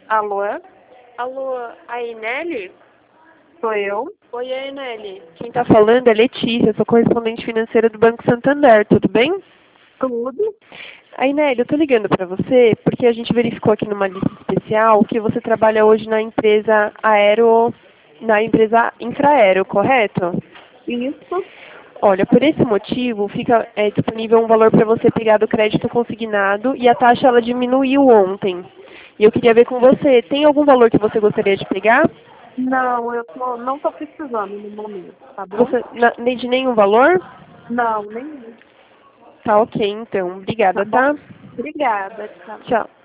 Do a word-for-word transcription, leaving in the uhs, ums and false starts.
Alô? Alô, a Ineli? Sou eu? Oi, a Ineli. Quem está falando é Letícia, sou correspondente financeira do Banco Santander, tudo bem? Tudo? A Ineli, eu estou ligando para você porque a gente verificou aqui numa lista especial que você trabalha hoje na empresa Aero, na empresa Infraero, correto? Isso. Olha, por esse motivo, fica é, disponível um valor para você pegar do crédito consignado e a taxa ela diminuiu ontem. E eu queria ver com você, tem algum valor que você gostaria de pegar? Não, eu tô, não estou precisando no momento, tá bom? Você, na, nem de nenhum valor? Não, nem isso. Tá ok, então. Tá Obrigada, bom? tá? Obrigada, tchau. Tchau.